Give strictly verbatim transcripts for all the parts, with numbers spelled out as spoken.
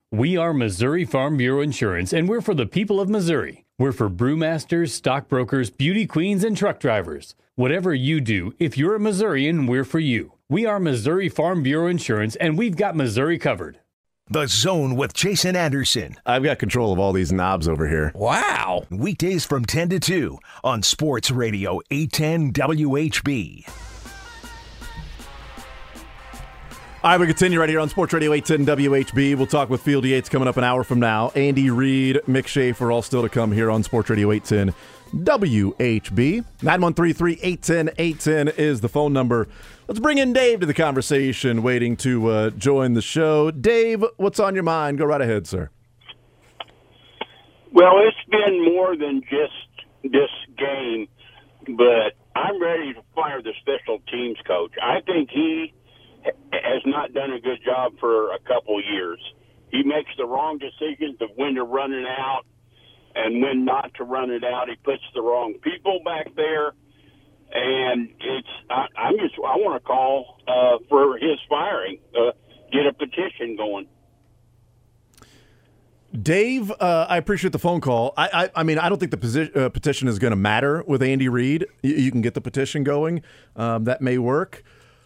We are Missouri Farm Bureau Insurance, and we're for the people of Missouri. We're for brewmasters, stockbrokers, beauty queens, and truck drivers. Whatever you do, if you're a Missourian, we're for you. We are Missouri Farm Bureau Insurance, and we've got Missouri covered. The Zone with Jason Anderson. I've got control of all these knobs over here. Wow. Weekdays from ten to two on Sports Radio eight ten W H B. All right, we continue right here on Sports Radio eight ten W H B. We'll talk with Field Yates coming up an hour from now. Andy Reid, Mick Schaefer, all still to come here on Sports Radio eight ten W H B. nine one three three, eight one zero, eight one zero is the phone number. Let's bring in Dave to the conversation, waiting to uh, join the show. Dave, what's on your mind? Go right ahead, sir. Well, it's been more than just this game, but I'm ready to fire the special teams coach. I think he has not done a good job for a couple years. He makes the wrong decisions of when to run it out and when not to run it out. He puts the wrong people back there, and it's I, I'm just I want to call uh, for his firing. Uh, get a petition going. Dave, uh, I appreciate the phone call. I, I, I mean, I don't think the posi- uh, petition is going to matter with Andy Reid. You, you can get the petition going. Um, that may work.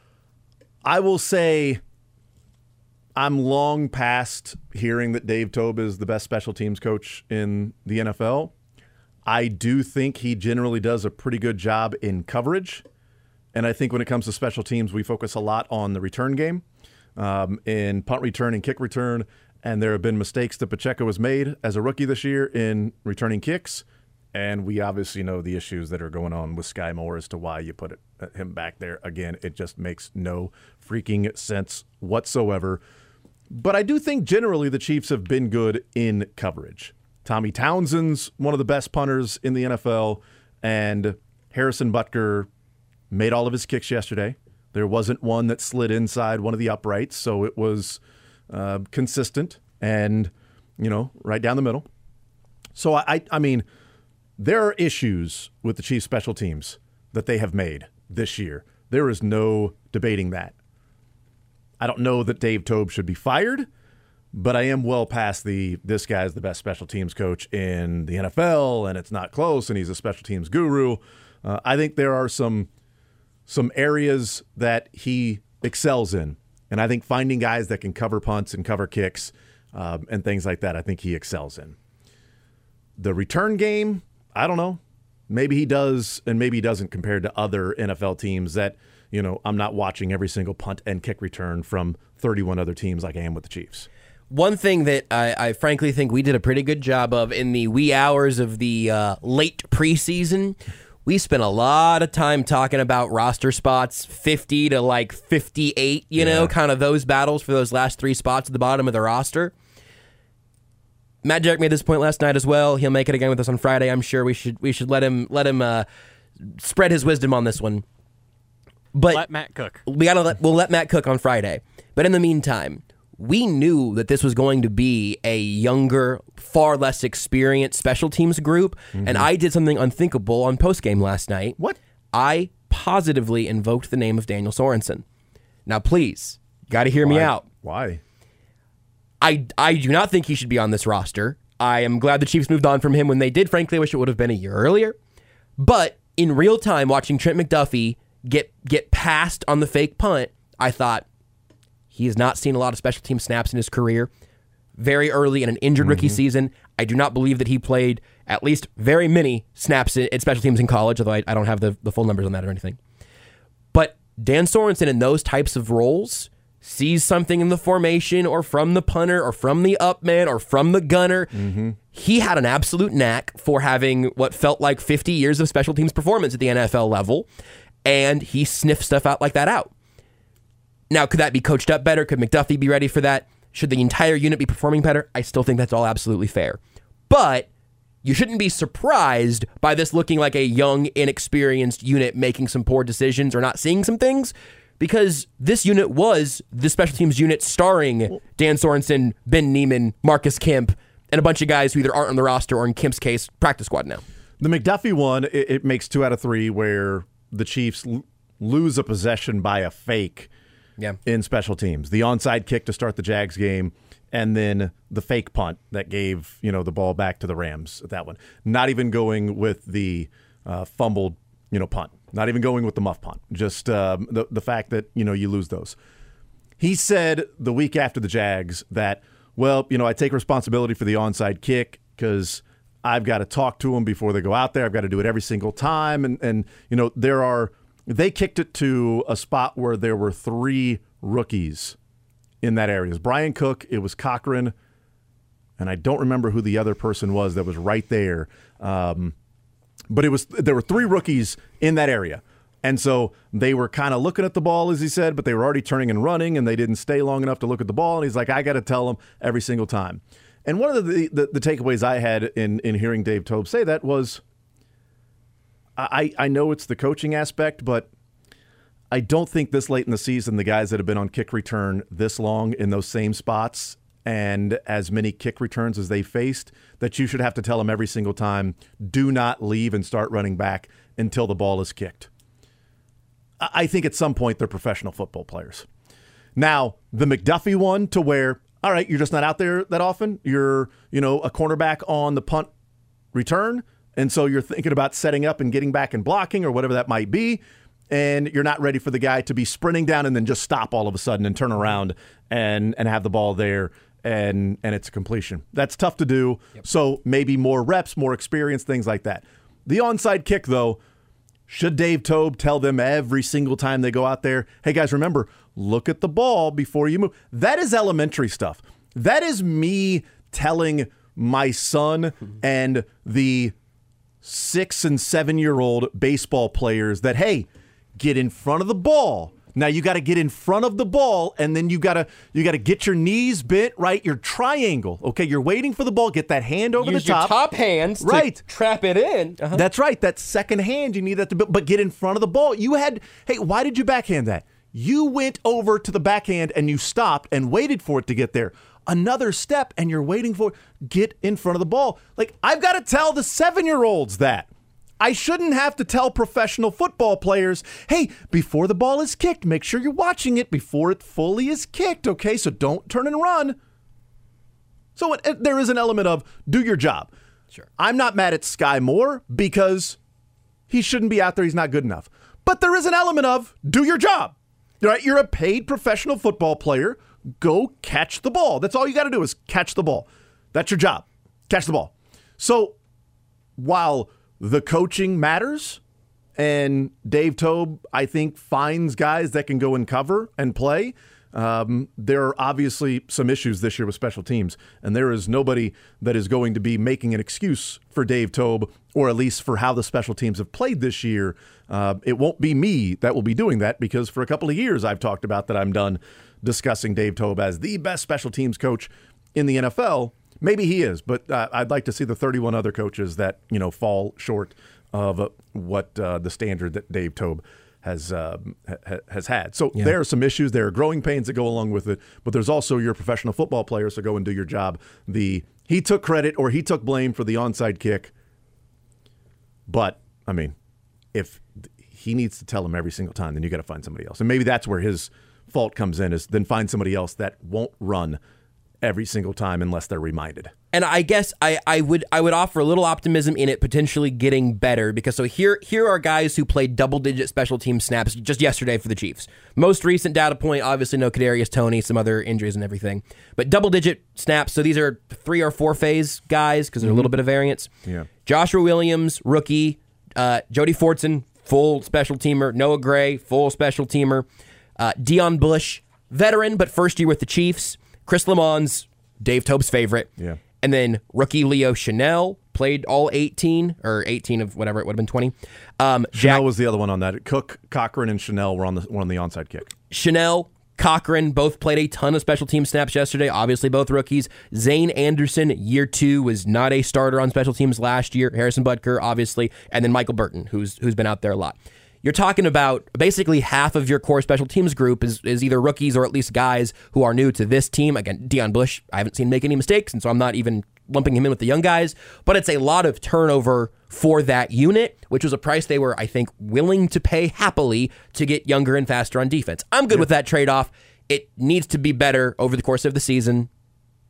I will say I'm long past hearing that Dave Toub is the best special teams coach in the N F L. I do think he generally does a pretty good job in coverage. And I think when it comes to special teams, we focus a lot on the return game, um, in punt return and kick return. And there have been mistakes that Pacheco has made as a rookie this year in returning kicks. And we obviously know the issues that are going on with Sky Moore as to why you put it, him back there. Again, it just makes no freaking sense whatsoever. But I do think generally the Chiefs have been good in coverage. Tommy Townsend's one of the best punters in the N F L, and Harrison Butker made all of his kicks yesterday. There wasn't one that slid inside one of the uprights, so it was uh, consistent and, you know, right down the middle. So, I, I mean... There are issues with the Chiefs' special teams that they have made this year. There is no debating that. I don't know that Dave Toub should be fired, but I am well past the this guy's the best special teams coach in the N F L, and it's not close, and he's a special teams guru. Uh, I think there are some some areas that he excels in, and I think finding guys that can cover punts and cover kicks um, and things like that, I think he excels in. The return game, I don't know. Maybe he does, and maybe he doesn't compared to other N F L teams that, you know, I'm not watching every single punt and kick return from thirty-one other teams like I am with the Chiefs. One thing that I, I frankly think we did a pretty good job of in the wee hours of the uh, late preseason, we spent a lot of time talking about roster spots, fifty to like fifty-eight, you yeah. know, kind of those battles for those last three spots at the bottom of the roster. Matt Jarrett made this point last night as well. He'll make it again with us on Friday. I'm sure we should we should let him let him uh, spread his wisdom on this one. But let Matt cook. We gotta let we'll let Matt cook on Friday. But in the meantime, we knew that this was going to be a younger, far less experienced special teams group, mm-hmm. and I did something unthinkable on postgame last night. What? I positively invoked the name of Daniel Sorensen. Now, please, you got to hear Why? me out. Why? I, I do not think he should be on this roster. I am glad the Chiefs moved on from him when they did. Frankly, I wish it would have been a year earlier. But in real time, watching Trent McDuffie get get passed on the fake punt, I thought he has not seen a lot of special team snaps in his career. Very early in an injured mm-hmm. rookie season, I do not believe that he played at least very many snaps in, in special teams in college, although I, I don't have the, the full numbers on that or anything. But Dan Sorensen in those types of roles sees something in the formation or from the punter or from the up man or from the gunner. Mm-hmm. He had an absolute knack for having what felt like fifty years of special teams performance at the N F L level, and he sniffed stuff out like that out. Now, could that be coached up better? Could McDuffie be ready for that? Should the entire unit be performing better? I still think that's all absolutely fair. But you shouldn't be surprised by this looking like a young, inexperienced unit making some poor decisions or not seeing some things, because this unit was the special teams unit starring Dan Sorensen, Ben Neiman, Marcus Kemp, and a bunch of guys who either aren't on the roster or, in Kemp's case, practice squad now. The McDuffie one, it, it makes two out of three where the Chiefs l- lose a possession by a fake yeah. in special teams. The onside kick to start the Jags game and then the fake punt that gave, you know, the ball back to the Rams, that one. Not even going with the uh, fumbled, you know, punt. Not even going with the muff punt. Just um, the, the fact that, you know, you lose those. He said the week after the Jags that, well, you know, I take responsibility for the onside kick because I've got to talk to them before they go out there. I've got to do it every single time. And, and you know, there are – they kicked it to a spot where there were three rookies in that area. It was Brian Cook, it was Cochran, and I don't remember who the other person was that was right there. Um, but it was there were three rookies in that area. And so they were kind of looking at the ball, as he said, but they were already turning and running, and they didn't stay long enough to look at the ball. And he's like, I got to tell them every single time. And one of the, the, the takeaways I had in, in hearing Dave Toub say that was, I, I know it's the coaching aspect, but I don't think this late in the season, the guys that have been on kick return this long in those same spots and as many kick returns as they faced, that you should have to tell them every single time, do not leave and start running back until the ball is kicked. I think at some point they're professional football players. Now, the McDuffie one to where, all right, you're just not out there that often. You're, you know, a cornerback on the punt return, and so you're thinking about setting up and getting back and blocking or whatever that might be, and you're not ready for the guy to be sprinting down and then just stop all of a sudden and turn around and, and have the ball there and, and it's a completion. That's tough to do, yep. So maybe more reps, more experience, things like that. The onside kick, though, should Dave Toub tell them every single time they go out there, hey, guys, remember, look at the ball before you move? That is elementary stuff. That is me telling my son and the six- and seven-year-old baseball players that, hey, get in front of the ball. Now you got to get in front of the ball, and then you got to you got to get your knees bent, right? Your triangle, okay? You're waiting for the ball. Get that hand over Use the top. Use your top hands right. to trap it in. Uh-huh. That's right. That second hand, you need that to, but get in front of the ball. You had, hey, why did you backhand that? You went over to the backhand and you stopped and waited for it to get there. Another step, and you're waiting for it. Get in front of the ball. Like, I've got to tell the seven-year-olds that. I shouldn't have to tell professional football players, hey, before the ball is kicked, make sure you're watching it before it fully is kicked, okay? So don't turn and run. So it, it, there is an element of do your job. Sure. I'm not mad at Sky Moore because he shouldn't be out there. He's not good enough. But there is an element of do your job. Right? You're a paid professional football player. Go catch the ball. That's all you got to do is catch the ball. That's your job. Catch the ball. So while the coaching matters, and Dave Toub, I think, finds guys that can go and cover and play. Um, there are obviously some issues this year with special teams, and there is nobody that is going to be making an excuse for Dave Toub, or at least for how the special teams have played this year. Uh, it won't be me that will be doing that, because for a couple of years I've talked about that I'm done discussing Dave Toub as the best special teams coach in the N F L. Maybe he is, but uh, I'd like to see the thirty-one other coaches that, you know, fall short of uh, what uh, the standard that Dave Toub has uh, ha- has had. So yeah. There are some issues. There are growing pains that go along with it, but there's also your professional football players, so go and do your job. The he took credit or he took blame for the onside kick, but, I mean, if he needs to tell him every single time, then you got to find somebody else. And maybe that's where his fault comes in, is then find somebody else that won't run every single time unless they're reminded. And I guess I, I would I would offer a little optimism in it potentially getting better, because so here here are guys who played double-digit special team snaps just yesterday for the Chiefs. Most recent data point, obviously no Kadarius Toney, some other injuries and everything, but double-digit snaps. So these are three or four phase guys because there's mm-hmm. a little bit of variance. Yeah. Joshua Williams, rookie. Uh, Jody Fortson, full special teamer. Noah Gray, full special teamer. Uh, Dion Bush, veteran but first year with the Chiefs. Chris Lamons, Dave Toub's favorite. Yeah. And then rookie Leo Chanel played all eighteen, or eighteen of whatever, it would have been twenty. Um, Chanel Jack, was the other one on that. Cook, Cochran, and Chanel were on the were on the onside kick. Chanel, Cochran both played a ton of special team snaps yesterday. Obviously, both rookies. Zane Anderson, year two, was not a starter on special teams last year. Harrison Butker, obviously, and then Michael Burton, who's who's been out there a lot. You're talking about basically half of your core special teams group is, is either rookies or at least guys who are new to this team. Again, Dion Bush, I haven't seen make any mistakes, and so I'm not even lumping him in with the young guys. But it's a lot of turnover for that unit, which was a price they were, I think, willing to pay happily to get younger and faster on defense. I'm good yeah. with that trade-off. It needs to be better over the course of the season.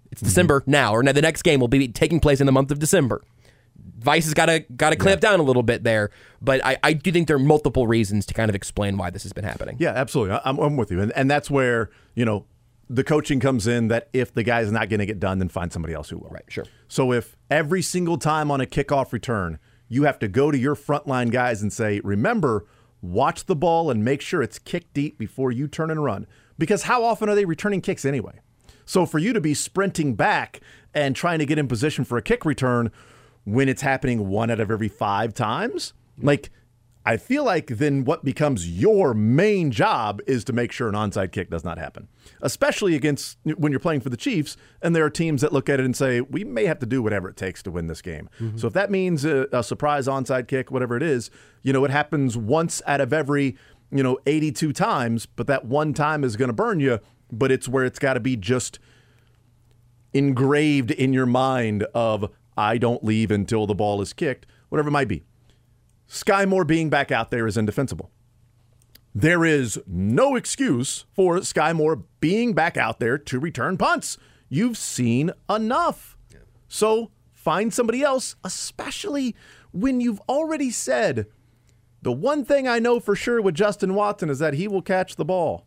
It's December now, or now the next game will be taking place in the month of December. Vice has got to got to clamp yeah. down a little bit there, but I, I do think there are multiple reasons to kind of explain why this has been happening. Yeah, absolutely. I'm, I'm with you, and and that's where you know the coaching comes in. That if the guy's not going to get done, then find somebody else who will. Right. Sure. So if every single time on a kickoff return you have to go to your frontline guys and say, remember, watch the ball and make sure it's kick deep before you turn and run, because how often are they returning kicks anyway? So for you to be sprinting back and trying to get in position for a kick return when it's happening one out of every five times, like I feel like then what becomes your main job is to make sure an onside kick does not happen, especially against when you're playing for the Chiefs and there are teams that look at it and say, we may have to do whatever it takes to win this game. Mm-hmm. So if that means a, a surprise onside kick, whatever it is, you know, it happens once out of every, you know, eighty-two times, but that one time is going to burn you. But it's where it's got to be just engraved in your mind of, I don't leave until the ball is kicked, whatever it might be. Sky Moore being back out there is indefensible. There is no excuse for Sky Moore being back out there to return punts. You've seen enough. So find somebody else, especially when you've already said, the one thing I know for sure with Justin Watson is that he will catch the ball.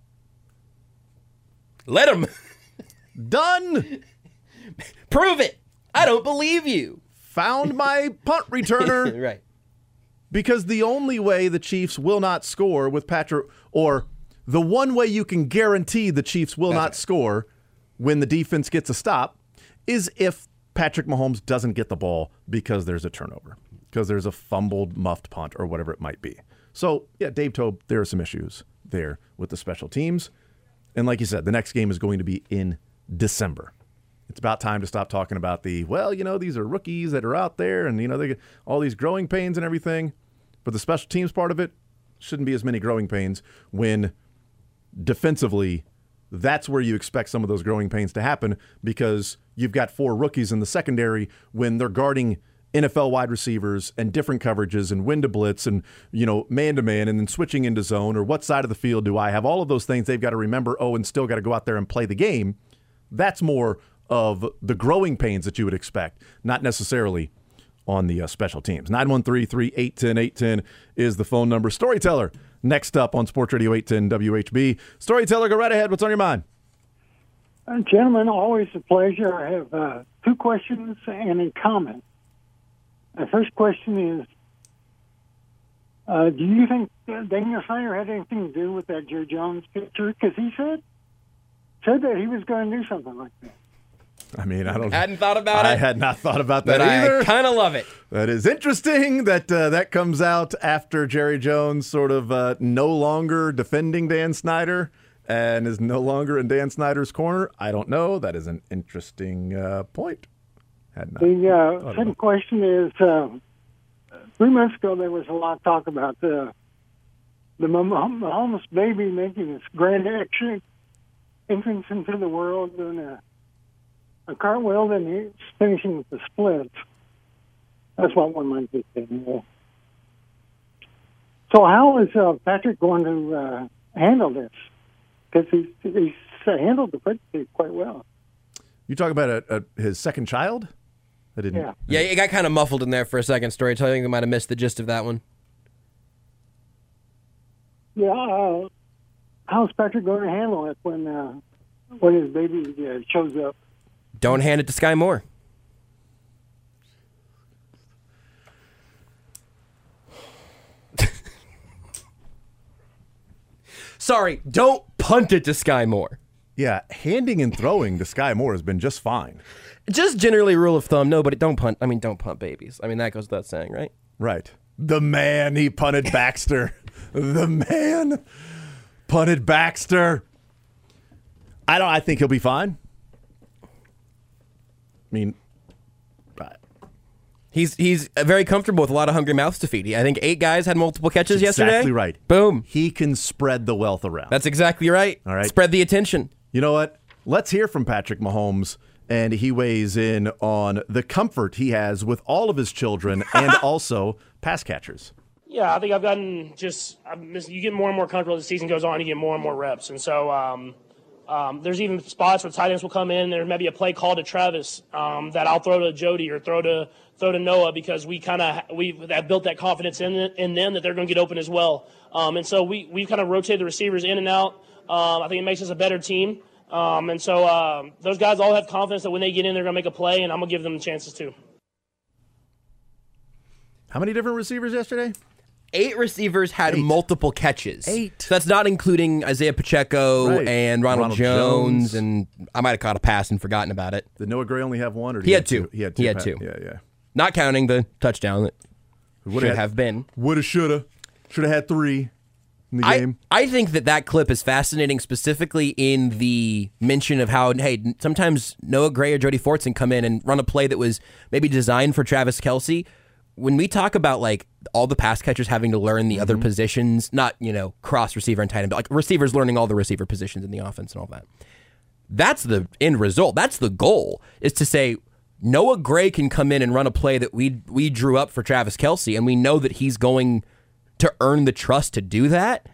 Let him. Done. Prove it. I don't believe you. Found my punt returner. Right. Because the only way the Chiefs will not score with Patrick, or the one way you can guarantee the Chiefs will That's not right. score when the defense gets a stop, is if Patrick Mahomes doesn't get the ball because there's a turnover, because there's a fumbled, muffed punt, or whatever it might be. So, yeah, Dave Toub, there are some issues there with the special teams. And like you said, the next game is going to be in December. It's about time to stop talking about the, well, you know, these are rookies that are out there and, you know, they get all these growing pains and everything. But the special teams part of it shouldn't be as many growing pains when defensively, that's where you expect some of those growing pains to happen, because you've got four rookies in the secondary when they're guarding N F L wide receivers and different coverages and when to blitz and, you know, man-to-man and then switching into zone, or what side of the field do I have? All of those things they've got to remember, oh, and still got to go out there and play the game. That's more of the growing pains that you would expect, not necessarily on the uh, special teams. nine one three, three eight one zero, eight one zero is the phone number. Storyteller next up on Sports Radio eight ten W H B. Storyteller, go right ahead. What's on your mind? Uh, gentlemen, always a pleasure. I have uh, two questions and a comment. The first question is, uh, do you think uh, Daniel Snyder had anything to do with that Jerry Jones picture? Because he said said that he was going to do something like that. I mean, I don't. Hadn't thought about I it. I had not thought about that But either. I kind of love it. That is interesting that uh, that comes out after Jerry Jones sort of uh, no longer defending Dan Snyder and is no longer in Dan Snyder's corner. I don't know. That is an interesting uh, point. Had not The uh, thought second about question is, uh, three months ago there was a lot of talk about the the Mahomes baby making his grand exit, entrance into the world, doing a, a cartwheel, and he's finishing with the splits. That's what one might be saying. So how is uh, Patrick going to uh, handle this? Because he's, he's handled the pregnancy quite well. You talk about a, a, his second child? I didn't. Yeah. Yeah, it got kind of muffled in there for a second, Storyteller. I think I might have missed the gist of that one. Yeah. Uh, how's Patrick going to handle it when uh, when his baby uh, shows up? Don't hand it to Sky Moore. Sorry, don't punt it to Sky Moore. Yeah, handing and throwing to Sky Moore has been just fine. Just generally rule of thumb, nobody don't punt. I mean, don't punt babies. I mean, that goes without saying, right? Right. The man, he punted Baxter. The man punted Baxter. I don't. I think he'll be fine. I mean, but He's he's very comfortable with a lot of hungry mouths to feed. I think eight guys had multiple catches that's yesterday. exactly right. Boom. He can spread the wealth around. That's exactly right. All right. Spread the attention. You know what? Let's hear from Patrick Mahomes, and he weighs in on the comfort he has with all of his children and also pass catchers. Yeah, I think I've gotten just, I'm, you get more and more comfortable as the season goes on, you get more and more reps. And so um, Um, there's even spots where tight ends will come in. There may be a play call to Travis um, that I'll throw to Jody or throw to throw to Noah because we kind of we have built that confidence in in them that they're going to get open as well. Um, and so we we kind of rotate the receivers in and out. Um, I think it makes us a better team. Um, and so um, those guys all have confidence that when they get in, they're going to make a play, and I'm going to give them chances too. How many different receivers yesterday? Eight receivers had Eight. multiple catches. Eight. So that's not including Isaiah Pacheco Right. and Ronald, Ronald Jones, Jones. and I might have caught a pass and forgotten about it. Did Noah Gray only have one? Or did He had two. He had two. He had pa- two. Yeah, yeah. Not counting the touchdown that Would should have been. Woulda, shoulda. Should have had three in the I, game. I think that that clip is fascinating, specifically in the mention of how, hey, sometimes Noah Gray or Jody Fortson come in and run a play that was maybe designed for Travis Kelce. When we talk about like all the pass catchers having to learn the Mm-hmm. other positions, not, you know, cross receiver and tight end, but like receivers learning all the receiver positions in the offense and all that. That's the end result. That's the goal, is to say Noah Gray can come in and run a play that we we drew up for Travis Kelce, and we know that he's going to earn the trust to do that.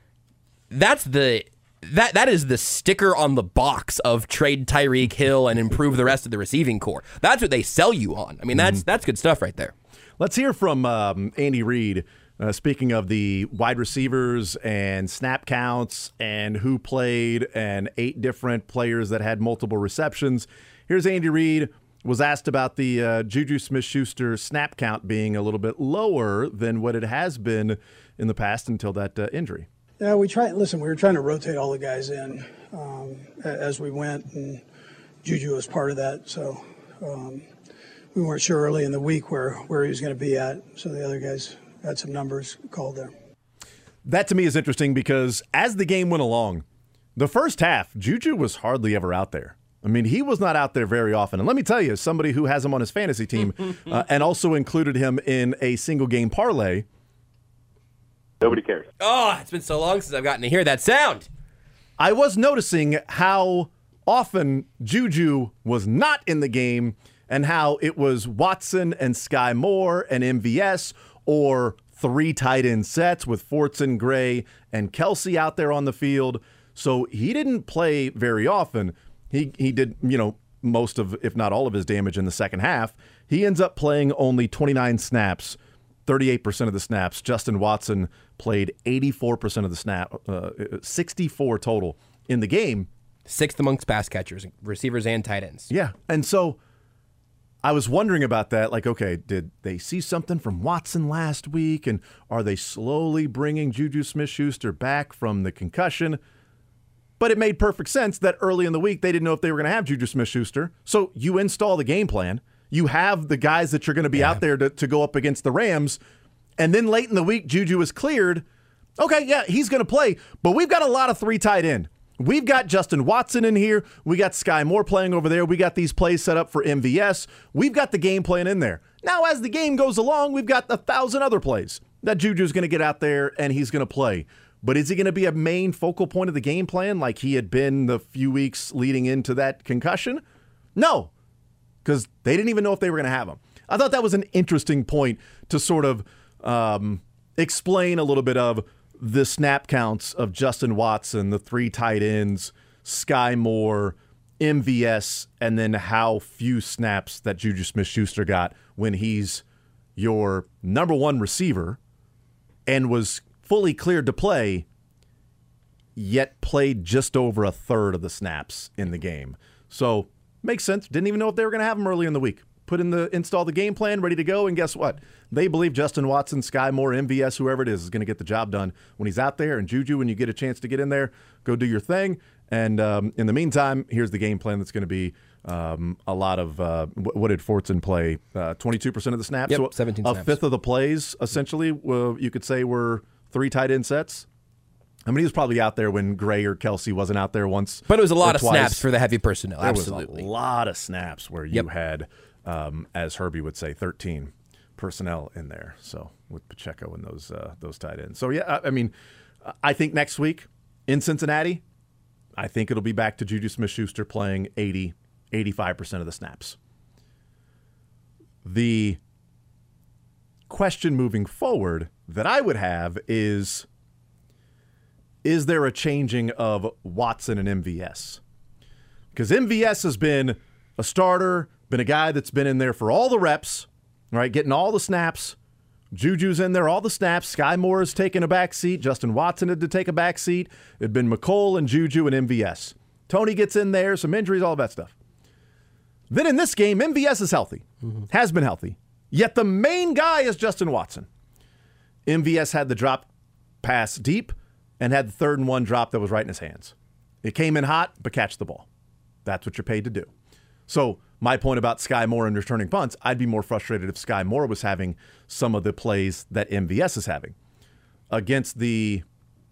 That's the that that is the sticker on the box of trade Tyreek Hill and improve the rest of the receiving core. That's what they sell you on. I mean, that's Mm-hmm. that's good stuff right there. Let's hear from um, Andy Reid. Uh, speaking of the wide receivers and snap counts and who played and eight different players that had multiple receptions. Here's Andy Reid. Was asked about the uh, Juju Smith-Schuster snap count being a little bit lower than what it has been in the past until that uh, injury. Yeah, we try. Listen, we were trying to rotate all the guys in um, as we went, and Juju was part of that. So um, we weren't sure early in the week where, where he was going to be at. So the other guys had some numbers called there. That to me is interesting because as the game went along, the first half, Juju was hardly ever out there. I mean, he was not out there very often. And let me tell you, as somebody who has him on his fantasy team uh, and also included him in a single game parlay. Nobody cares. Oh, it's been so long since I've gotten to hear that sound. I was noticing how often Juju was not in the game and how it was Watson and Sky Moore and M V S or three tight end sets with Fortson, Gray, and Kelce out there on the field. So he didn't play very often. He he did, you know, most of, if not all of his damage in the second half. He ends up playing only twenty-nine snaps, thirty-eight percent of the snaps. Justin Watson played eighty-four percent of the snap, uh, sixty-four total in the game. Sixth amongst pass catchers, receivers, and tight ends. Yeah, and so I was wondering about that. Like, okay, did they see something from Watson last week, and are they slowly bringing Juju Smith-Schuster back from the concussion? But it made perfect sense that early in the week, they didn't know if they were going to have Juju Smith-Schuster. So you install the game plan. You have the guys that you're going to be yeah. out there to, to go up against the Rams. And then late in the week, Juju is cleared. Okay, yeah, he's going to play. But we've got a lot of three tight end. We've got Justin Watson in here. We got Sky Moore playing over there. We got these plays set up for M V S. We've got the game plan in there. Now, as the game goes along, we've got a thousand other plays that Juju's going to get out there and he's going to play. But is he going to be a main focal point of the game plan like he had been the few weeks leading into that concussion? No, because they didn't even know if they were going to have him. I thought that was an interesting point to sort of um, explain a little bit of the snap counts of Justin Watson, the three tight ends, Sky Moore, M V S, and then how few snaps that Juju Smith-Schuster got when he's your number one receiver and was fully cleared to play, yet played just over a third of the snaps in the game. So, makes sense. Didn't even know if they were going to have him early in the week. Put in the, install the game plan, ready to go, and guess what? They believe Justin Watson, Sky Moore, M V S, whoever it is, is going to get the job done when he's out there. And Juju, when you get a chance to get in there, go do your thing. And um, in the meantime, here's the game plan that's going to be um, a lot of, uh, what, what did Fortson play? Uh, twenty-two percent of the snaps? Yep, so seventeen a snaps. fifth of the plays, essentially, uh, you could say were three tight end sets. I mean, he was probably out there when Gray or Kelce wasn't out there once. But it was a lot of twice. snaps for the heavy personnel. There Absolutely. was a lot of snaps where you Yep. had, um, as Herbie would say, thirteen personnel in there. So with Pacheco and those uh, those tight ends. So yeah, I, I mean, I think next week in Cincinnati, I think it'll be back to Juju Smith-Schuster playing eighty, eighty-five percent of the snaps. The question moving forward that I would have is, is there a changing of Watson and M V S? Because M V S has been a starter, been a guy that's been in there for all the reps, right, getting all the snaps. Juju's in there, all the snaps. Sky Moore has taken a back seat. Justin Watson had to take a back seat. It had been McCole and Juju and M V S. Tony gets in there, some injuries, all that stuff. Then in this game, M V S is healthy, mm-hmm. has been healthy. Yet the main guy is Justin Watson. M V S had the drop pass deep and had the third and one drop that was right in his hands. It came in hot, but catch the ball. That's what you're paid to do. So my point about Sky Moore and returning punts, I'd be more frustrated if Sky Moore was having some of the plays that M V S is having. Against the,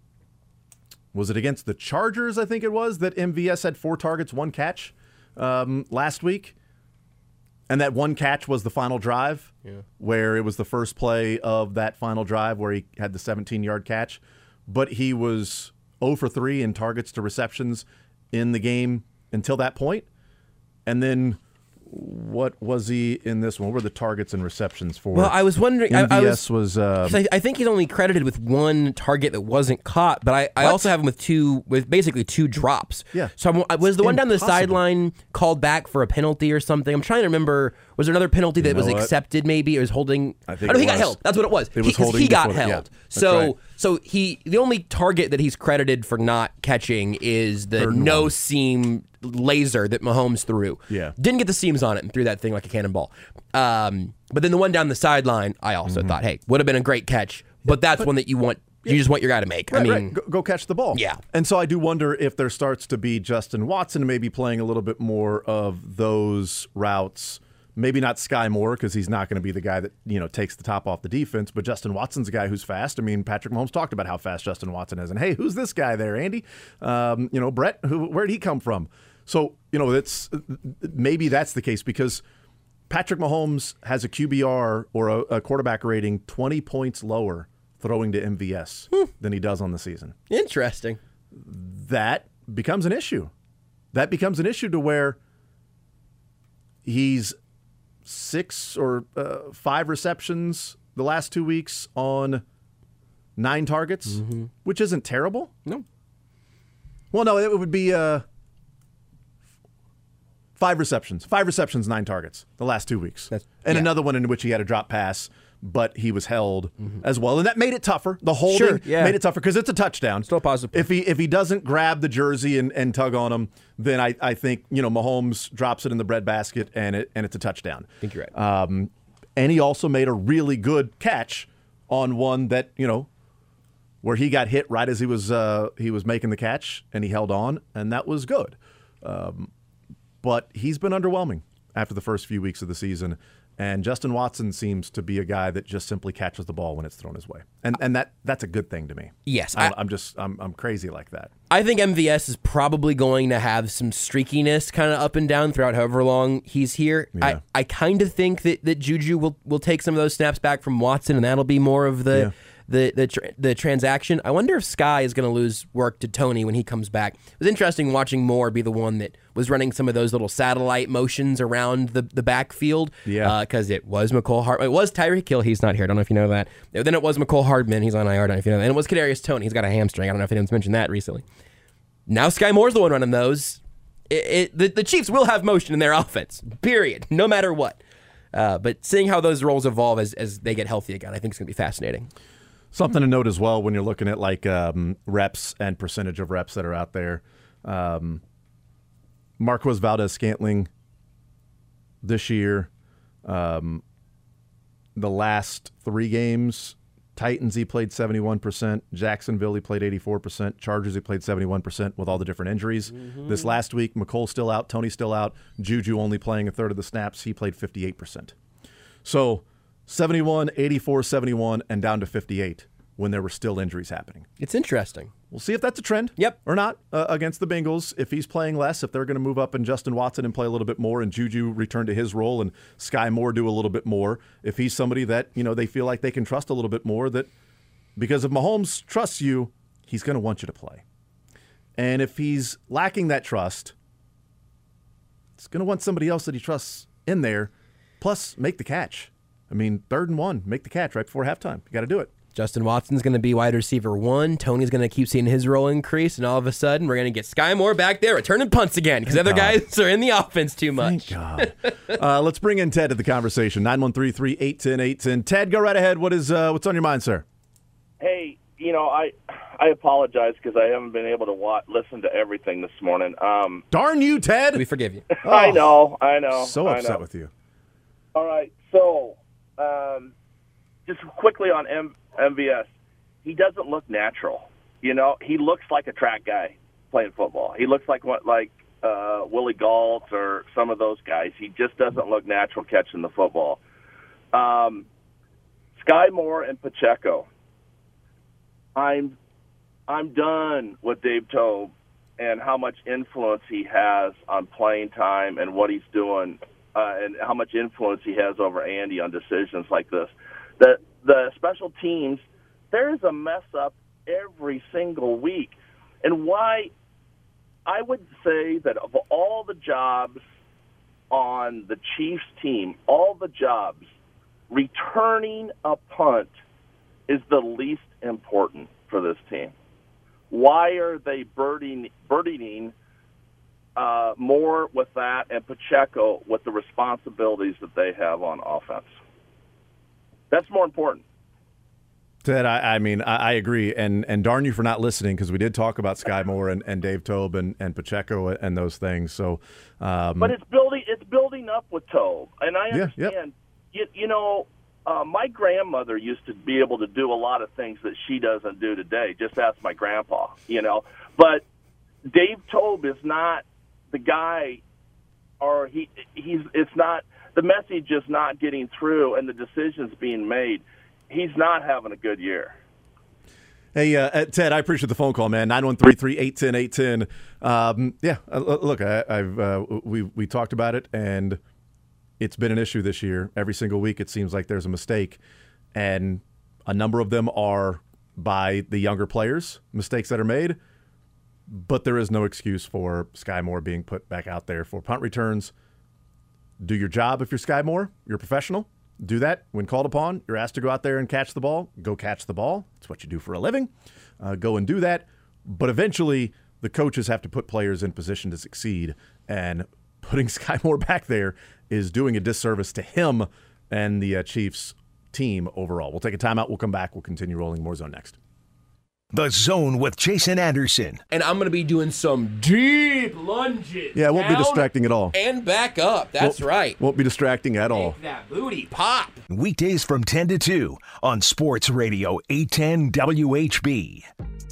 was it against the Chargers, I think it was, that M V S had four targets, one catch um, last week? And that one catch was the final drive, yeah. where it was the first play of that final drive where he had the seventeen-yard catch. But he was zero for three in targets to receptions in the game until that point. And then what was he in this one? What were the targets and receptions for? Well, I was wondering. M V S I, I was, was. Uh, I, I think he's only credited with one target that wasn't caught, but I, I also have him with two, with basically two drops. Yeah. So I'm, I was the one down the impossible. sideline called back for a penalty or something? I'm trying to remember. Was there another penalty that You know was what? accepted? Maybe it was holding. I think oh, no, it he got was. held. That's what it was. It was he, 'cause holding he got before the- yeah, held. that's so right. so he the only target that he's credited for not catching is the Third and no one. seam laser that Mahomes threw. Yeah. Didn't get the seams on it and threw that thing like a cannonball. Um, but then the one down the sideline, I also Mm-hmm. thought, hey, would have been a great catch. But that's one that you want. You just want your guy to make. I Right, mean, right. Go, go catch the ball. Yeah. And so I do wonder if there starts to be Justin Watson maybe playing a little bit more of those routes. Maybe not Sky Moore because he's not going to be the guy that, you know, takes the top off the defense, but Justin Watson's a guy who's fast. I mean, Patrick Mahomes talked about how fast Justin Watson is. And, hey, who's this guy there, Andy? Um, you know, Brett, who, where'd he come from? So, you know, it's maybe that's the case because Patrick Mahomes has a Q B R or a, a quarterback rating twenty points lower throwing to M V S hmm. than he does on the season. interesting. That becomes an issue. That becomes an issue to where he's six or uh, five receptions the last two weeks on nine targets, mm-hmm. which isn't terrible. No. Well, no, it would be uh, five receptions. Five receptions, nine targets the last two weeks. That's, and yeah. another one in which he had a drop pass, but he was held mm-hmm. as well. And that made it tougher. The holding Sure, yeah. made it tougher because it's a touchdown. Still positive. If he if he doesn't grab the jersey and, and tug on him, then I, I think, you know, Mahomes drops it in the breadbasket and it and it's a touchdown. I think you're right. Um, and he also made a really good catch on one that, you know, where he got hit right as he was uh, he was making the catch and he held on, and that was good. Um, but he's been underwhelming after the first few weeks of the season. And Justin Watson seems to be a guy that just simply catches the ball when it's thrown his way, and and that that's a good thing to me. Yes, I, I, I'm just I'm I'm crazy like that. I think M V S is probably going to have some streakiness kind of up and down throughout however long he's here. Yeah. I, I kind of think that, that Juju will, will take some of those snaps back from Watson, and that'll be more of the. Yeah. The the tr- the transaction. I wonder if Sky is going to lose work to Tony when he comes back. It was interesting watching Moore be the one that was running some of those little satellite motions around the, the backfield. Yeah, because uh, it was McCole Hardman. It was Tyreek Hill. He's not here. I don't know if you know that. Then it was McCole Hardman. He's on I R. I don't know if you know that. And it was Kadarius Toney. He's got a hamstring. I don't know if anyone's mentioned that recently. Now Sky Moore's the one running those. It, it, the, the Chiefs will have motion in their offense. Period. No matter what. Uh, but seeing how those roles evolve as as they get healthy again, I think it's going to be fascinating. Something to note as well when you're looking at like um, reps and percentage of reps that are out there. Um, Marquez Valdez-Scantling this year, um, the last three games, Titans he played seventy-one percent, Jacksonville he played eighty-four percent, Chargers he played seventy-one percent with all the different injuries. Mm-hmm. This last week, McColl's still out, Tony's still out, Juju only playing a third of the snaps, he played fifty-eight percent. So seventy-one, eighty-four, seventy-one, and down to fifty-eight when there were still injuries happening. It's interesting. We'll see if that's a trend. Yep. Or not uh, against the Bengals. If he's playing less, if they're going to move up and Justin Watson and play a little bit more and Juju return to his role and Sky Moore do a little bit more. If he's somebody that, you know, they feel like they can trust a little bit more, that because if Mahomes trusts you, he's going to want you to play. And if he's lacking that trust, he's going to want somebody else that he trusts in there, plus make the catch. I mean, third and one, make the catch right before halftime. You got to do it. Justin Watson's going to be wide receiver one. Tony's going to keep seeing his role increase, and all of a sudden, we're going to get Sky Moore back there returning punts again because other God. guys are in the offense too much. Thank God. uh, let's bring in Ted to the conversation. nine one three, three eight one zero, eight one zero. Ted, go right ahead. What is uh, what's on your mind, sir? Hey, you know, I I apologize because I haven't been able to watch, listen to everything this morning. Um, Darn you, Ted. We forgive you. Oh, I know, I know. So I upset know. with you. All right, so um, just quickly on M- MVS. He doesn't look natural. You know, he looks like a track guy playing football. He looks like what, like uh, Willie Gault or some of those guys. He just doesn't look natural catching the football. Um, Sky Moore and Pacheco. I'm, I'm done with Dave Toub and how much influence he has on playing time and what he's doing, uh, and how much influence he has over Andy on decisions like this. The the special teams. There is a mess up every single week. And why I would say that of all the jobs on the Chiefs team, all the jobs, returning a punt is the least important for this team. Why are they burdening, burdening uh, more with that and Pacheco with the responsibilities that they have on offense? That's more important. Ted, I, I mean, I, I agree, and and darn you for not listening because we did talk about Sky Moore and, and Dave Toub and, and Pacheco and those things. So, um, but it's building it's building up with Toub, and I Yeah, understand. You, you know, uh, my grandmother used to be able to do a lot of things that she doesn't do today. Just ask my grandpa. You know, but Dave Toub is not the guy, or he he's it's not the message is not getting through, and the decisions being made. He's not having a good year. Hey, uh, Ted, I appreciate the phone call, man. nine one three, three eight one zero, eight one zero. Um, yeah, uh, look, I, I've uh, we we talked about it, and it's been an issue this year. Every single week, it seems like there's a mistake, and a number of them are by the younger players, mistakes that are made. But there is no excuse for Sky Moore being put back out there for punt returns. Do your job if you're Sky Moore. You're a professional. Do that when called upon. You're asked to go out there and catch the ball. Go catch the ball. It's what you do for a living. Uh, go and do that. But eventually, the coaches have to put players in position to succeed. And putting Sky Moore back there is doing a disservice to him and the uh, Chiefs team overall. We'll take a timeout. We'll come back. We'll continue rolling more Zone next. The Zone with Jason Anderson. And I'm going to be doing some deep lunges. Yeah, it won't be down distracting at all. And back up. That's Won't- right. Won't be distracting at all. Make that booty pop. Weekdays from ten to two on Sports Radio eight ten W H B.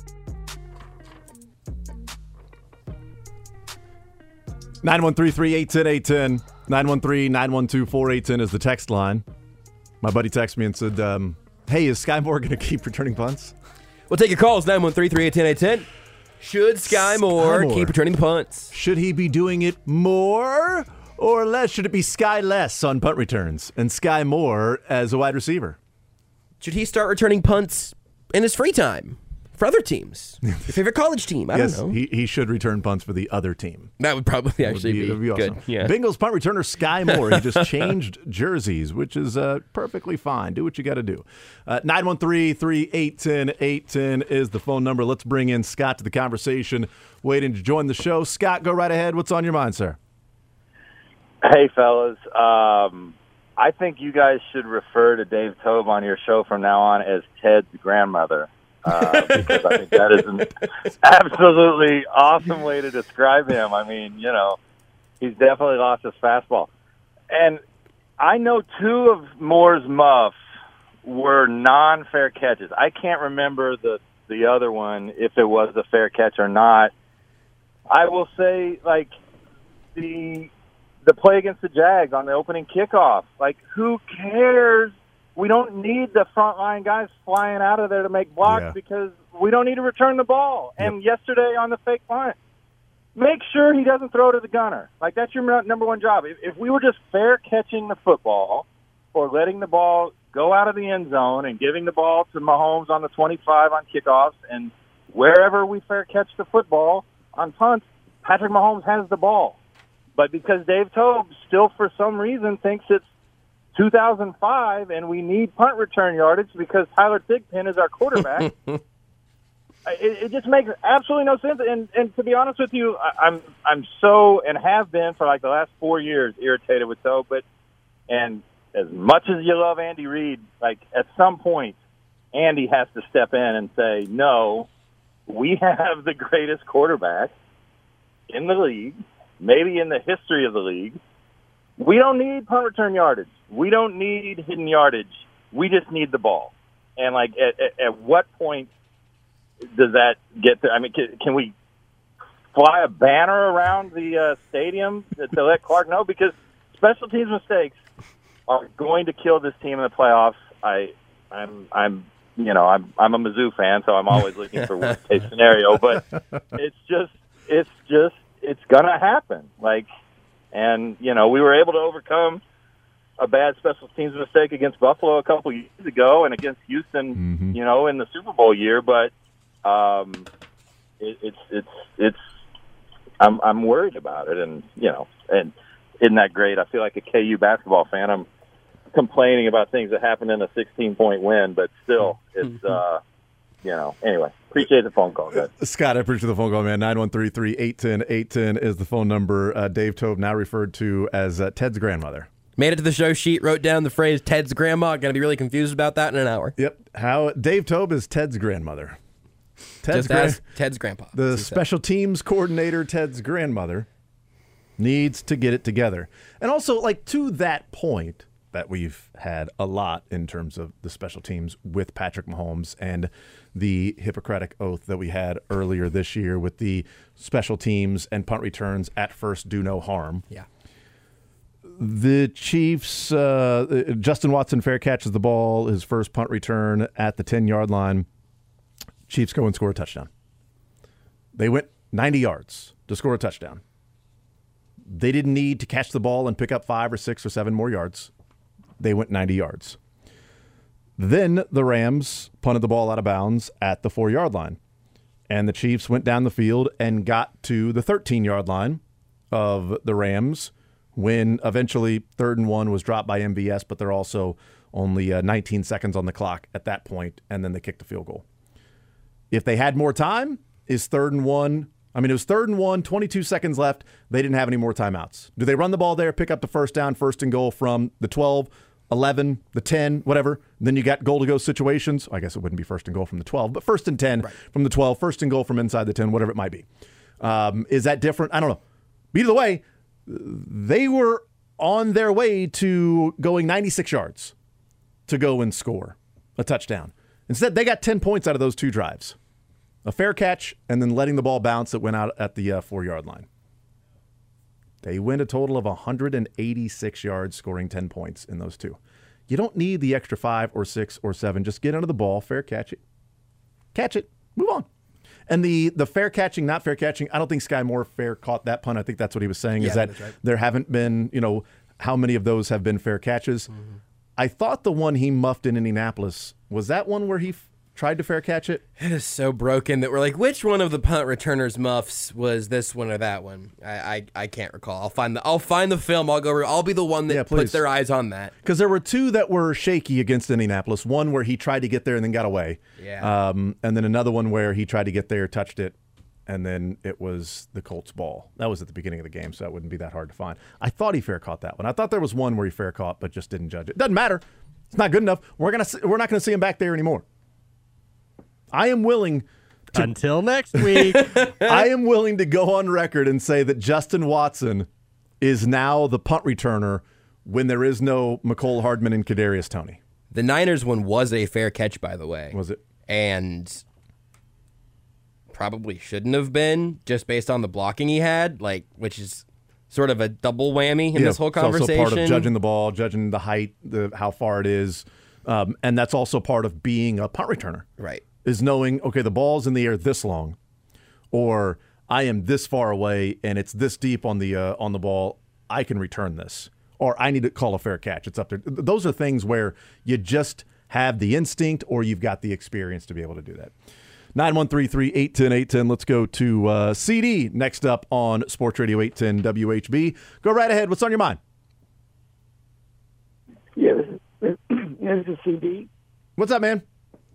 nine one three, three eight one zero, eight one zero. nine one three, nine one two, four eight one zero is the text line. My buddy texted me and said, um, hey, is Sky Moore going to keep returning punts? We'll take your calls, nine one three, three eight one zero, eight one zero. Should Sky Moore, Moore. keep returning the punts? Should he be doing it more or less? Should it be Sky less on punt returns and Sky more as a wide receiver? Should he start returning punts in his free time for other teams? Your favorite college team? I yes, don't know. He, he should return punts for the other team. That would probably actually Would be, that'd be awesome. good. Yeah. Bengals punt returner Sky Moore. He just changed jerseys, which is uh, perfectly fine. Do what you got to do. Uh, nine one three, three eight one zero, eight one zero is the phone number. Let's bring in Scott to the conversation, waiting to join the show. Scott, go right ahead. What's on your mind, sir? Hey, fellas. Um, I think you guys should refer to Dave Toub on your show from now on as Ted's grandmother. uh, because I think that is an absolutely awesome way to describe him. I mean, you know, he's definitely lost his fastball. And I know two of Moore's muffs were non-fair catches. I can't remember the, the other one, if it was a fair catch or not. I will say, like, the the play against the Jags on the opening kickoff, like, who cares? We don't need the frontline guys flying out of there to make blocks Yeah. because we don't need to return the ball. Yep. And yesterday on the fake punt, make sure he doesn't throw to the gunner. Like, that's your number one job. If, if we were just fair catching the football or letting the ball go out of the end zone and giving the ball to Mahomes on the twenty-five on kickoffs, and wherever we fair catch the football on punts, Patrick Mahomes has the ball. But because Dave Toub still, for some reason, thinks it's two thousand five, and we need punt return yardage because Tyler Thigpen is our quarterback. it, it just makes absolutely no sense. And, and to be honest with you, I, I'm I'm so and have been for like the last four years irritated with Toe. But and as much as you love Andy Reid, like at some point, Andy has to step in and say, no, we have the greatest quarterback in the league, maybe in the history of the league. We don't need punt return yardage. We don't need hidden yardage. We just need the ball. And, like, at, at, at what point does that get there? I mean, can, can we fly a banner around the uh, stadium to, to let Clark know? Because special teams mistakes are going to kill this team in the playoffs. I, I'm, I'm, you know, I'm, I'm a Mizzou fan, so I'm always looking for worst case scenario. But it's just, it's just, it's gonna happen. Like. And, you know, we were able to overcome a bad special teams mistake against Buffalo a couple years ago and against Houston, mm-hmm. you know, in the Super Bowl year. But um, it, it's it's it's I'm I'm worried about it, and you know, and isn't that great? I feel like a K U basketball fan. I'm complaining about things that happened in a sixteen point win, but still, it's uh, you know. Anyway. Appreciate the phone call, guys. Scott, I appreciate the phone call, man. nine one three three, eight one zero, eight one zero is the phone number. Uh, Dave Toub, now referred to as uh, Ted's grandmother. Made it to the show sheet, wrote down the phrase Ted's grandma. Going to be really confused about that in an hour. Yep. How Dave Toub is Ted's grandmother. Ted's, Just as Ted's grandpa. The special said. teams coordinator, Ted's grandmother, needs to get it together. And also, like, to that point that we've had a lot in terms of the special teams with Patrick Mahomes and the Hippocratic oath that we had earlier this year with the special teams and punt returns at first do no harm. Yeah. The Chiefs, uh, Justin Watson fair catches the ball, his first punt return at the ten-yard line. Chiefs go and score a touchdown. They went ninety yards to score a touchdown. They didn't need to catch the ball and pick up five or six or seven more yards. They went ninety yards. Then the Rams punted the ball out of bounds at the four-yard line. And the Chiefs went down the field and got to the thirteen-yard line of the Rams when eventually third and one was dropped by M V S, but they're also only uh, nineteen seconds on the clock at that point, and then they kicked the field goal. If they had more time, is third and one. I mean, it was third and one, twenty-two seconds left. They didn't have any more timeouts. Do they run the ball there, pick up the first down, first and goal from the twelve, eleven, the ten, whatever? Then you got goal-to-go situations. I guess it wouldn't be first and goal from the twelve, but first and ten right. from the twelve, first and goal from inside the ten, whatever it might be. Um, is that different? I don't know. But either way, they were on their way to going ninety-six yards to go and score a touchdown. Instead, they got ten points out of those two drives. A fair catch, and then letting the ball bounce that went out at the uh, four-yard line. They win a total of one hundred eighty-six yards, scoring ten points in those two. You don't need the extra five or six or seven. Just get under the ball, fair catch it. Catch it. Move on. And the the fair catching, not fair catching, I don't think Sky Moore fair caught that punt. I think that's what he was saying, yeah, is that right. there haven't been, you know, how many of those have been fair catches. Mm-hmm. I thought the one he muffed in Indianapolis, was that one where he f- tried to fair catch it? It is so broken that we're like, which one of the punt returners muffs was this one or that one? I I, I can't recall. I'll find the I'll find the film. I'll go. I'll be the one that yeah, puts their eyes on that. Because there were two that were shaky against Indianapolis. One where he tried to get there and then got away. Yeah. Um, and then another one where he tried to get there, touched it, and then it was the Colts' ball. That was at the beginning of the game, so that wouldn't be that hard to find. I thought he fair caught that one. I thought there was one where he fair caught, but just didn't judge it. Doesn't matter. It's not good enough. We're gonna we're not gonna see him back there anymore. I am willing to, until next week. I am willing to go on record and say that Justin Watson is now the punt returner when there is no McCole Hardman and Kadarius Toney. The Niners one was a fair catch, by the way. Was it? And probably shouldn't have been, just based on the blocking he had, like, which is sort of a double whammy in yeah, this whole conversation. It's also part of judging the ball, judging the height, the how far it is, um, and that's also part of being a punt returner. Right. Is knowing, okay, the ball's in the air this long, or I am this far away and it's this deep on the uh, on the ball, I can return this. Or I need to call a fair catch. It's up there. Those are things where you just have the instinct or you've got the experience to be able to do that. nine one three three, eight one zero, eight one zero. Let's go to uh, C D next up on Sports Radio eight ten W H B. Go right ahead. What's on your mind? Yeah, Yeah, this is C D. What's up, man?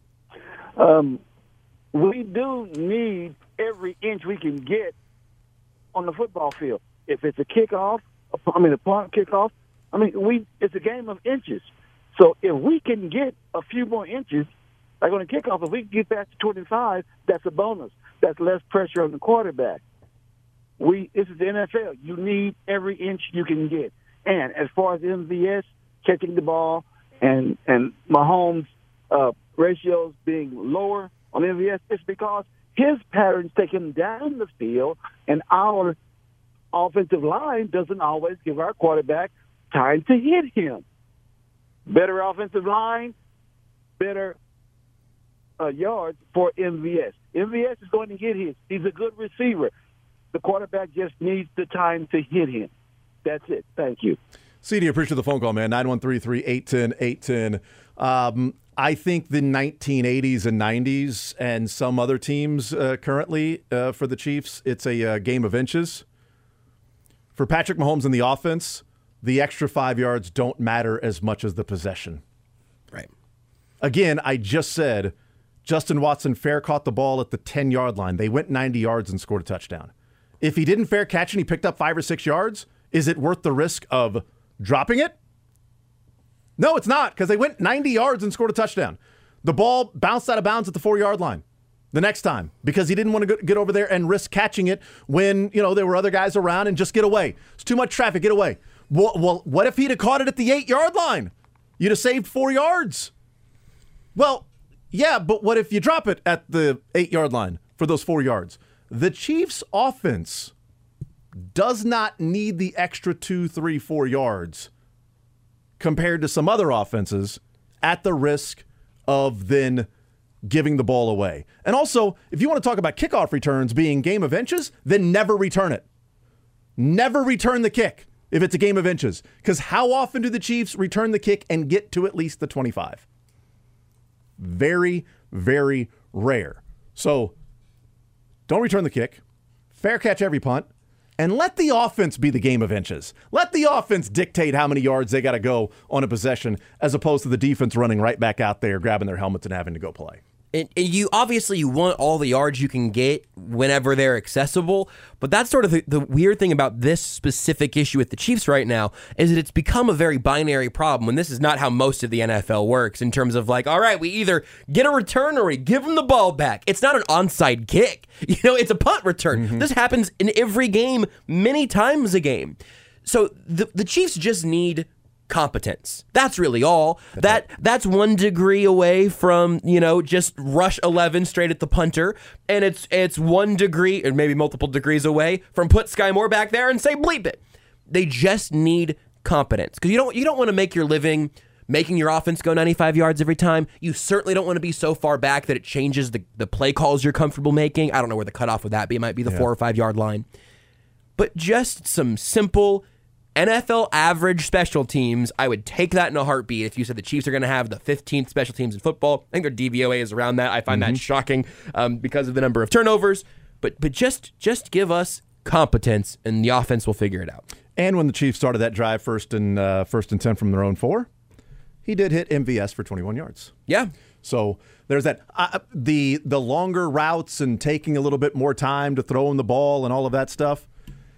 Um, we do need every inch we can get on the football field. If it's a kickoff, I mean a punt kickoff, I mean we it's a game of inches. So if we can get a few more inches, like on a kickoff, if we can get back to twenty-five, that's a bonus. That's less pressure on the quarterback. We this is the N F L. You need every inch you can get. And as far as M V S catching the ball and and Mahomes' uh, ratios being lower on M V S, it's because his patterns take him down the field, and our offensive line doesn't always give our quarterback time to hit him. Better offensive line, better uh, yards for M V S. M V S is going to get his. He's a good receiver. The quarterback just needs the time to hit him. That's it. Thank you. C D, appreciate the phone call, man. nine one three three, eight one zero, eight one zero. Um, I think the nineteen eighties and nineties and some other teams uh, currently uh, for the Chiefs, it's a uh, game of inches. For Patrick Mahomes in the offense, the extra five yards don't matter as much as the possession. Right. Again, I just said Justin Watson fair caught the ball at the ten-yard line. They went ninety yards and scored a touchdown. If he didn't fair catch and he picked up five or six yards, is it worth the risk of dropping it? No, it's not, because they went ninety yards and scored a touchdown. The ball bounced out of bounds at the four-yard line the next time because he didn't want to get over there and risk catching it when, you know, there were other guys around and just get away. It's too much traffic, get away. Well, well what if he'd have caught it at the eight-yard line? You'd have saved four yards. Well, yeah, but what if you drop it at the eight-yard line for those four yards? The Chiefs' offense does not need the extra two, three, four yards compared to some other offenses at the risk of then giving the ball away. And also, if you want to talk about kickoff returns being game of inches, then never return it. Never return the kick if it's a game of inches. Because how often do the Chiefs return the kick and get to at least the twenty-five? Very, very rare. So don't return the kick. Fair catch every punt. And let the offense be the game of inches. Let the offense dictate how many yards they got to go on a possession as opposed to the defense running right back out there, grabbing their helmets and having to go play. And, and you obviously you want all the yards you can get whenever they're accessible, but that's sort of the, the weird thing about this specific issue with the Chiefs right now is that it's become a very binary problem when this is not how most of the N F L works in terms of like, all right, we either get a return or we give them the ball back. It's not an onside kick. You know, it's a punt return. Mm-hmm. This happens in every game, many times a game. So the the Chiefs just need competence. That's really all. That's that right. That's one degree away from, you know, just rush eleven straight at the punter, and it's it's one degree or maybe multiple degrees away from put Sky Moore back there and say bleep it. They just need competence because you don't you don't want to make your living making your offense go ninety-five yards every time. You certainly don't want to be so far back that it changes the the play calls you're comfortable making. I don't know where the cutoff would that be. It might be the yeah. four or five yard line, but just some simple N F L average special teams. I would take that in a heartbeat if you said the Chiefs are going to have the fifteenth special teams in football. I think their D V O A is around that. I find mm-hmm. that shocking um, because of the number of turnovers. But but just just give us competence, and the offense will figure it out. And when the Chiefs started that drive first and uh, first and ten from their own four, he did hit M V S for twenty-one yards. Yeah. So there's that. Uh, the the longer routes and taking a little bit more time to throw in the ball and all of that stuff.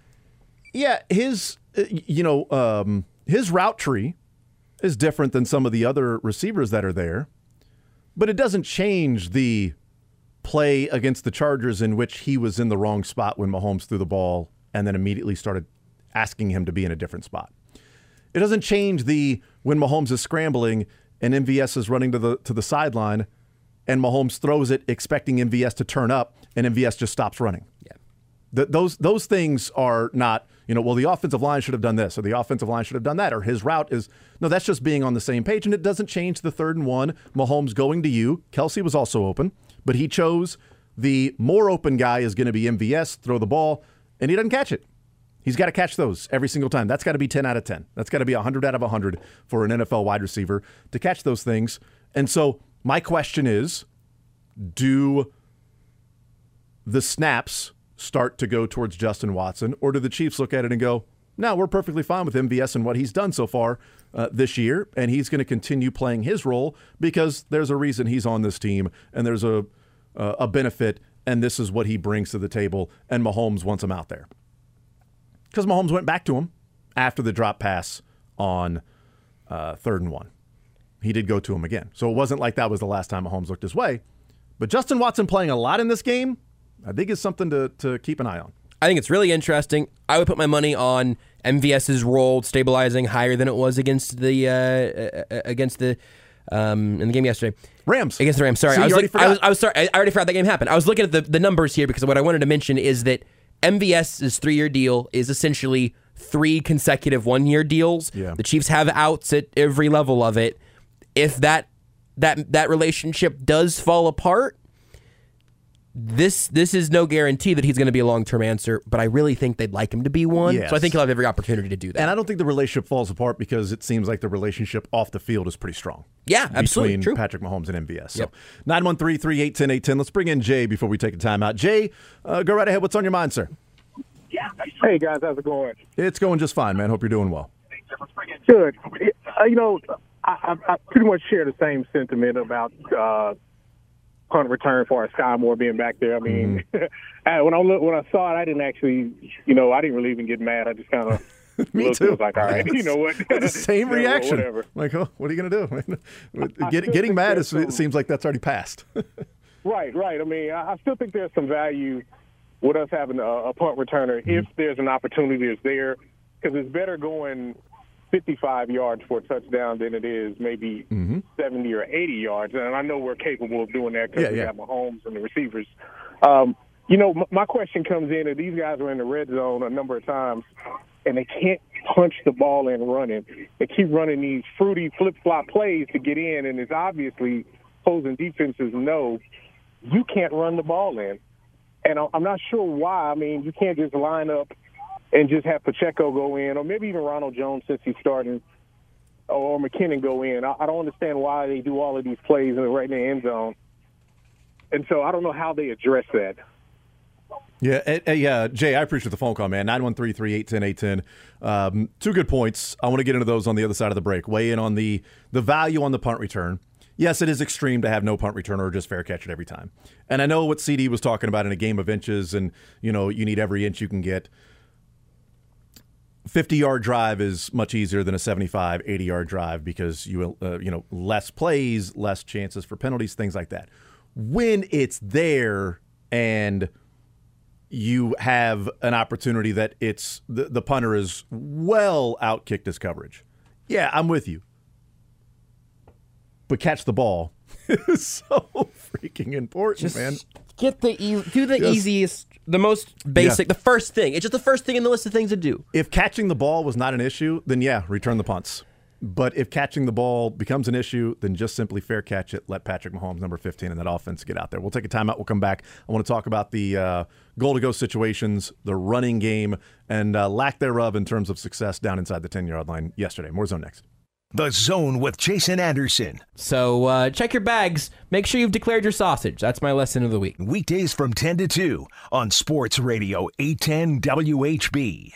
Yeah, his. You know, um, his route tree is different than some of the other receivers that are there, but it doesn't change the play against the Chargers in which he was in the wrong spot when Mahomes threw the ball and then immediately started asking him to be in a different spot. It doesn't change the when Mahomes is scrambling and M V S is running to the to the sideline and Mahomes throws it expecting M V S to turn up and M V S just stops running. Yeah. The, those those things are not, you know, well, the offensive line should have done this or the offensive line should have done that or his route is, no, that's just being on the same page, and it doesn't change the third and one. Mahomes going to you. Kelsey was also open, but he chose the more open guy is going to be M V S, throw the ball, and he doesn't catch it. He's got to catch those every single time. That's got to be ten out of ten. That's got to be one hundred out of one hundred for an N F L wide receiver to catch those things. And so my question is, do the snaps start to go towards Justin Watson, or do the Chiefs look at it and go, no, we're perfectly fine with M V S and what he's done so far. uh, this year, and he's going to continue playing his role because there's a reason he's on this team, and there's a uh, a benefit, and this is what he brings to the table, and Mahomes wants him out there. Because Mahomes went back to him after the drop pass on uh, third and one. He did go to him again. So it wasn't like that was the last time Mahomes looked his way. But Justin Watson playing a lot in this game, I think is something to, to keep an eye on. I think it's really interesting. I would put my money on MVS's role stabilizing higher than it was against the uh, against the um, in the game yesterday. Rams against the Rams. Sorry, See, I was, you look, I was I was sorry. I already forgot that game happened. I was looking at the, the numbers here because what I wanted to mention is that MVS's three-year deal is essentially three consecutive one-year deals. Yeah. The Chiefs have outs at every level of it. If that that that relationship does fall apart, this this is no guarantee that he's going to be a long-term answer, but I really think they'd like him to be one. Yes. So I think he'll have every opportunity to do that. And I don't think the relationship falls apart because it seems like the relationship off the field is pretty strong. Yeah, absolutely. Between True. Patrick Mahomes and M V S. So Yep. nine one three, three eight one zero, eight one zero. Let's bring in Jay before we take a timeout. Jay, uh, go right ahead. What's on your mind, sir? Hey, guys. How's it going? It's going just fine, man. Hope you're doing well. Good. Uh, you know, I, I, I pretty much share the same sentiment about uh, punt return for Sky Moore being back there. I mean, mm-hmm. when I look, when I saw it, I didn't actually, you know, I didn't really even get mad. I just kind of Me looked too. and was like, all right, you know what? The same You know, reaction. whatever. Like, oh, what are you going to do? I Get, still getting think mad, there's is, it some- seems like that's already passed. Right, right. I mean, I, I still think there's some value with us having a, a punt returner Mm-hmm. if there's an opportunity that's there, because it's better going fifty-five yards for a touchdown than it is maybe mm-hmm. seventy or eighty yards. And I know we're capable of doing that because Yeah, we yeah. got Mahomes and the receivers. Um, you know, m- my question comes in that these guys are in the red zone a number of times, and they can't punch the ball in running. They keep running these fruity flip-flop plays to get in, and it's obviously opposing defenses know you can't run the ball in. And I'm not sure why. I mean, you can't just line up and just have Pacheco go in, or maybe even Ronald Jones since he's starting, or McKinnon go in. I, I don't understand why they do all of these plays right in the end zone. And so I don't know how they address that. Yeah, uh, uh, yeah, Jay, I appreciate the phone call, man. nine one three, three eight one zero, eight one zero. Um, two good points. I want to get into those on the other side of the break. Weigh in on the the value on the punt return. Yes, it is extreme to have no punt return or just fair catch it every time. And I know what C D was talking about in a game of inches, and, you know, you need every inch you can get. fifty-yard drive is much easier than a seventy-five, eighty-yard drive because, you uh, you know, less plays, less chances for penalties, things like that. When it's there and you have an opportunity that it's the, the punter is well outkicked his coverage. Yeah, I'm with you. But catch the ball is so freaking important, Just man. Get the e- do the Just- easiest, the most basic, Yeah. the first thing. It's just the first thing in the list of things to do. If catching the ball was not an issue, then yeah, return the punts. But if catching the ball becomes an issue, then just simply fair catch it. Let Patrick Mahomes, number fifteen, in that offense get out there. We'll take a timeout. We'll come back. I want to talk about the uh, goal-to-go situations, the running game, and uh, lack thereof in terms of success down inside the ten-yard line yesterday. More Zone next. The Zone with Jason Anderson. So uh, check your bags. Make sure you've declared your sausage. That's my lesson of the week. Weekdays from ten to two on Sports Radio eight ten W H B.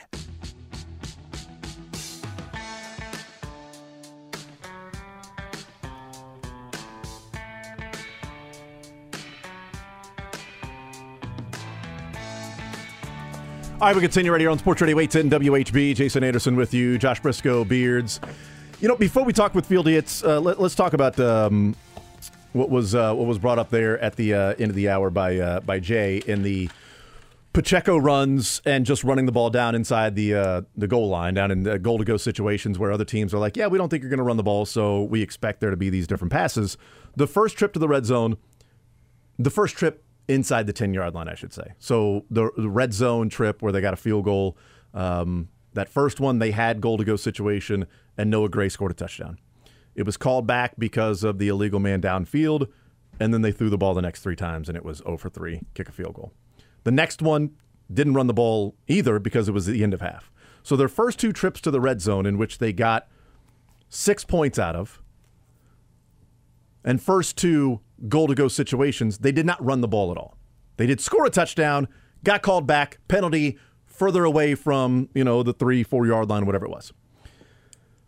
All right, we continue right here on Sports Radio eight ten W H B. Jason Anderson with you, Josh Briscoe, Beards. You know, before we talk with Field Idiots, uh, let, let's talk about um, what was uh, what was brought up there at the uh, end of the hour by uh, by Jay in the Pacheco runs and just running the ball down inside the uh, the goal line, down in the goal-to-go situations where other teams are like, yeah, we don't think you're going to run the ball, so we expect there to be these different passes. The first trip to the red zone, the first trip inside the ten-yard line, I should say. So the, the red zone trip where they got a field goal, um, that first one they had goal-to-go situation, and Noah Gray scored a touchdown. It was called back because of the illegal man downfield, and then they threw the ball the next three times, and it was zero for three, kick a field goal. The next one didn't run the ball either because it was the end of half. So their first two trips to the red zone in which they got six points out of, and first two goal-to-go situations, they did not run the ball at all. They did score a touchdown, got called back, penalty, further away from, you know, the three, four-yard line, whatever it was.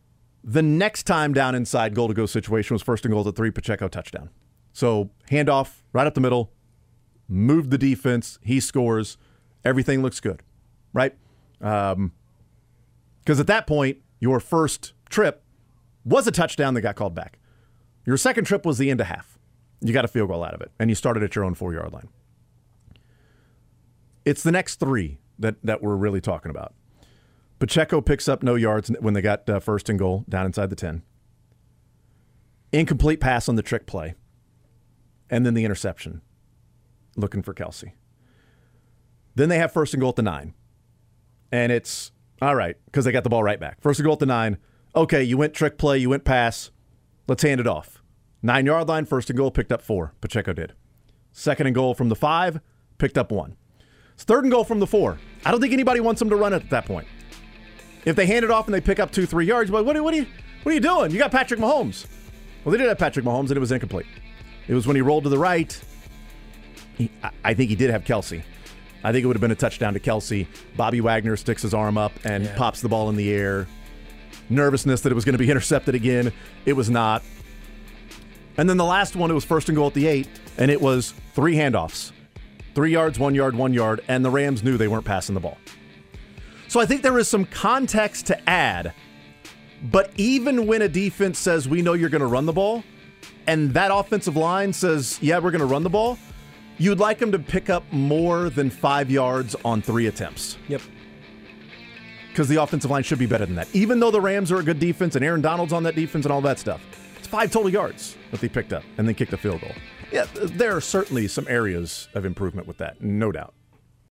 The next time down inside goal-to-go situation was first and goal at three, Pacheco touchdown. So handoff right up the middle, moved the defense, he scores, everything looks good, right? Um, because at that point, your first trip was a touchdown that got called back. Your second trip was the end of half. You got a field goal out of it, and you started at your own four-yard line. It's the next three that, that we're really talking about. Pacheco picks up no yards when they got uh, first and goal down inside the ten. Incomplete pass on the trick play. And then the interception, looking for Kelsey. Then they have first and goal at the nine. And it's, all right, because they got the ball right back. First and goal at the nine. Okay, you went trick play, you went pass. Let's hand it off. Nine-yard line, first and goal, picked up four. Pacheco did. Second and goal from the five, picked up one. It's third and goal from the four. I don't think anybody wants them to run it at that point. If they hand it off and they pick up two, three yards, but what, what, are you, what are you doing? You got Patrick Mahomes. Well, they did have Patrick Mahomes, and it was incomplete. It was when he rolled to the right. He, I, I think he did have Kelsey. I think it would have been a touchdown to Kelsey. Bobby Wagner sticks his arm up and yeah. pops the ball in the air. Nervousness that it was going to be intercepted again. It was not. And then the last one, it was first and goal at the eight, and it was three handoffs. Three yards, one yard, one yard, and the Rams knew they weren't passing the ball. So I think there is some context to add, but even when a defense says, we know you're going to run the ball, and that offensive line says, yeah, we're going to run the ball, you'd like them to pick up more than five yards on three attempts. Yep. Because the offensive line should be better than that. Even though the Rams are a good defense and Aaron Donald's on that defense and all that stuff, it's five total yards that they picked up and then kicked a field goal. Yeah, there are certainly some areas of improvement with that, no doubt.